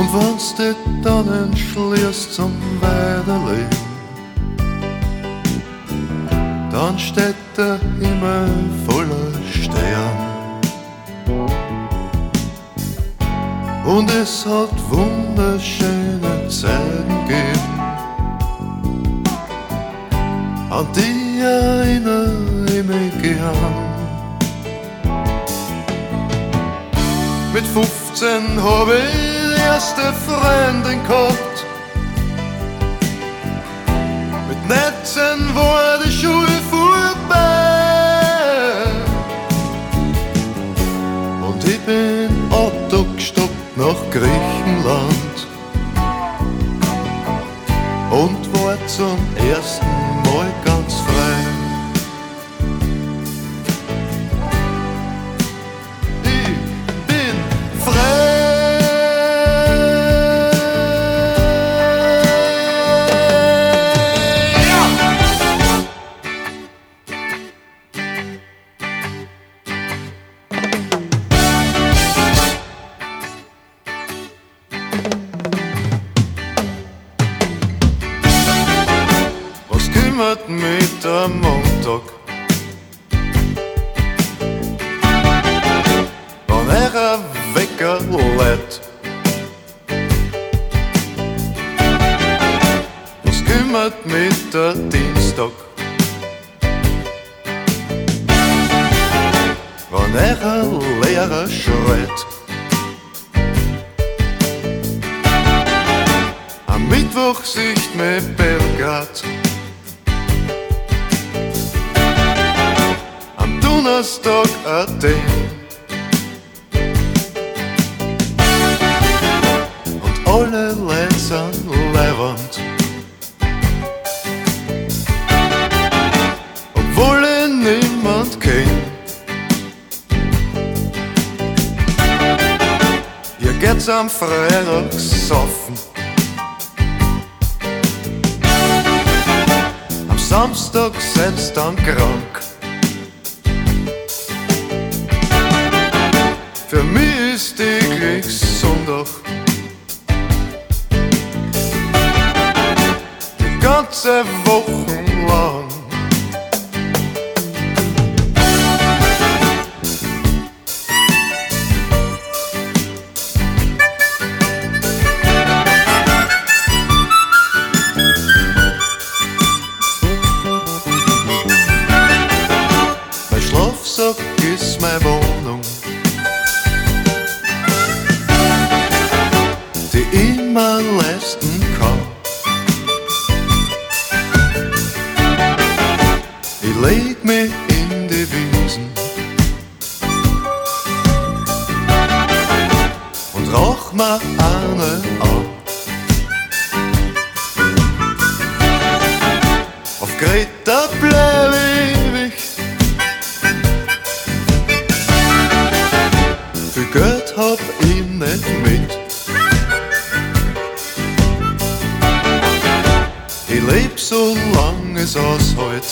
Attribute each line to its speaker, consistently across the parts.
Speaker 1: Und wenn's dich dann entschließt zum Weiterleben, dann steht der Himmel voller Sterne. Und es hat wunderschöne Zeiten gegeben, an die erinnere ich mich gern. Mit 15 hab ich die erste Freundin gehabt, mit 19 war die Schule vorbei und ich bin Auto gestoppt nach Griechenland und war zum ersten Mal ganz frei. Ich bin frei. Kümmert mich der Montag, wenn ein Wecker lädt? Was kümmert mich der Dienstag, wenn ein Lehrer schreit? Am Mittwoch sieht mich Belgrad, Donnerstag Athen und alle Leute sind leibend, obwohl ich niemand kenn. Hier geht's am Freitag saufen, am Samstag sind's dann krank. Für mich ist täglich Sonntag, die ganze Woche lang. Mein Schlafsack ist meine Wohnung, die ich mir leisten kann. Ich leg mich in die Wiesen und rauch mir eine an. Auf Kreta bleib ich ewig, viel Geld hab ich nicht mit. Ich leb so lang es aushält,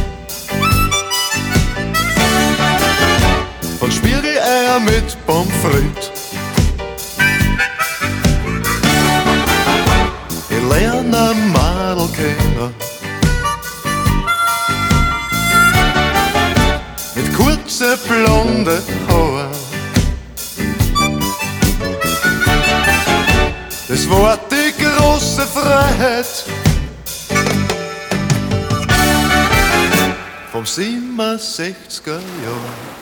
Speaker 1: von Spiegeleier mit Pommes frites. Ich lerne ein Madel kennen, mit kurze blonde Haaren. Das war die große Freiheit vom 67er Jahr.